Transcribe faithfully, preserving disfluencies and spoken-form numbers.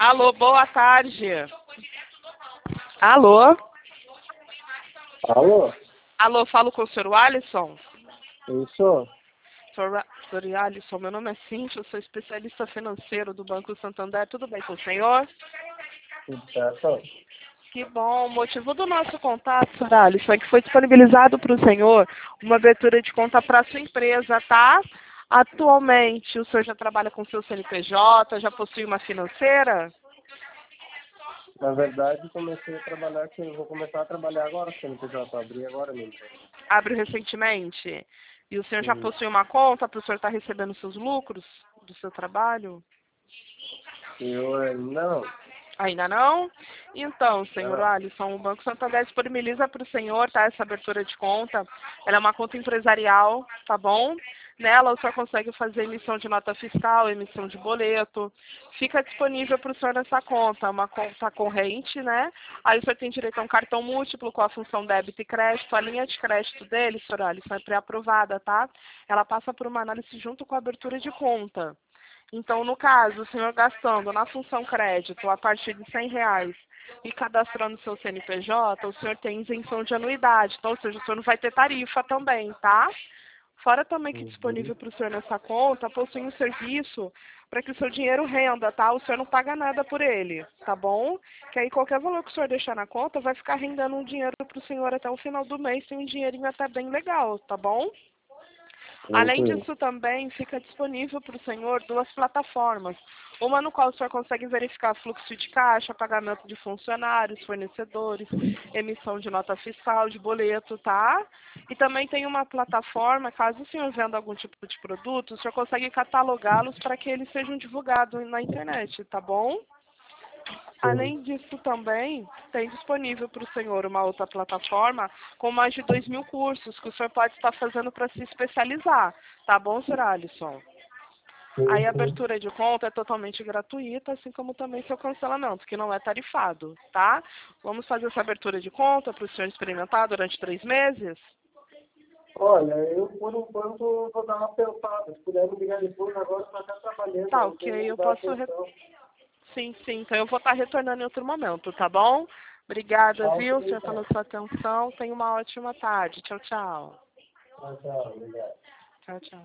Alô, boa tarde. Alô? Alô? Alô, falo com o senhor Alisson? Isso? Senhor, senhor Alisson, meu nome é Cíntia, eu sou especialista financeiro do Banco Santander. Tudo bem com o senhor? Tudo certo? Que bom. O motivo do nosso contato, senhor Alisson, é que foi disponibilizado para o senhor uma abertura de conta para a sua empresa, tá? Atualmente, o senhor já trabalha com seu C N P J, já possui uma financeira? Na verdade, comecei a trabalhar aqui. Eu vou começar a trabalhar agora, C N P J. Abri agora mesmo. Abriu recentemente? E o senhor já Sim. possui uma conta para o senhor estar recebendo seus lucros do seu trabalho? Eu eh, não. Ainda não? Então, senhor Não. Alisson, o Banco Santander disponibiliza para o senhor, tá, essa abertura de conta. Ela é uma conta empresarial, tá bom? Nela o senhor consegue fazer emissão de nota fiscal, emissão de boleto. Fica disponível para o senhor nessa conta, uma conta corrente, né? Aí o senhor tem direito a um cartão múltiplo com a função débito e crédito. A linha de crédito dele, senhor Alisson, é pré-aprovada, tá? Ela passa por uma análise junto com a abertura de conta. Então, no caso, o senhor gastando na função crédito a partir de cem reais e cadastrando seu C N P J, o senhor tem isenção de anuidade. Então, ou seja, o senhor não vai ter tarifa também, tá? Fora também que Uhum. disponível para o senhor nessa conta, possui um serviço para que o seu dinheiro renda, tá? O senhor não paga nada por ele, tá bom? Que aí qualquer valor que o senhor deixar na conta vai ficar rendendo um dinheiro para o senhor até o final do mês, tem um dinheirinho até bem legal, tá bom? Além Tranquilo. disso, também fica disponível para o senhor duas plataformas. Uma no qual o senhor consegue verificar fluxo de caixa, pagamento de funcionários, fornecedores, emissão de nota fiscal, de boleto, tá? E também tem uma plataforma, caso o senhor venda algum tipo de produto, o senhor consegue catalogá-los para que eles sejam divulgados na internet, tá bom? Sim. Além disso, também tem disponível para o senhor uma outra plataforma com mais de dois mil cursos que o senhor pode estar fazendo para se especializar. Tá bom, senhor Alisson? Aí Sim, a sim. abertura de conta é totalmente gratuita, assim como também seu cancelamento, que não é tarifado, tá? Vamos fazer essa abertura de conta para o senhor experimentar durante três meses? Olha, eu por enquanto vou dar uma pensada. Se puder me ligar depois, agora eu estou até trabalhando, Tá, eu não tenho ok, como eu dar posso... Re... atenção. Sim, sim, então eu vou estar retornando em outro momento, tá bom? Obrigada, Tá, viu, ok, senhor, pela então. sua atenção. Tenha uma ótima tarde. Tchau, tchau. Tchau, tchau. Obrigado. Tchau, tchau.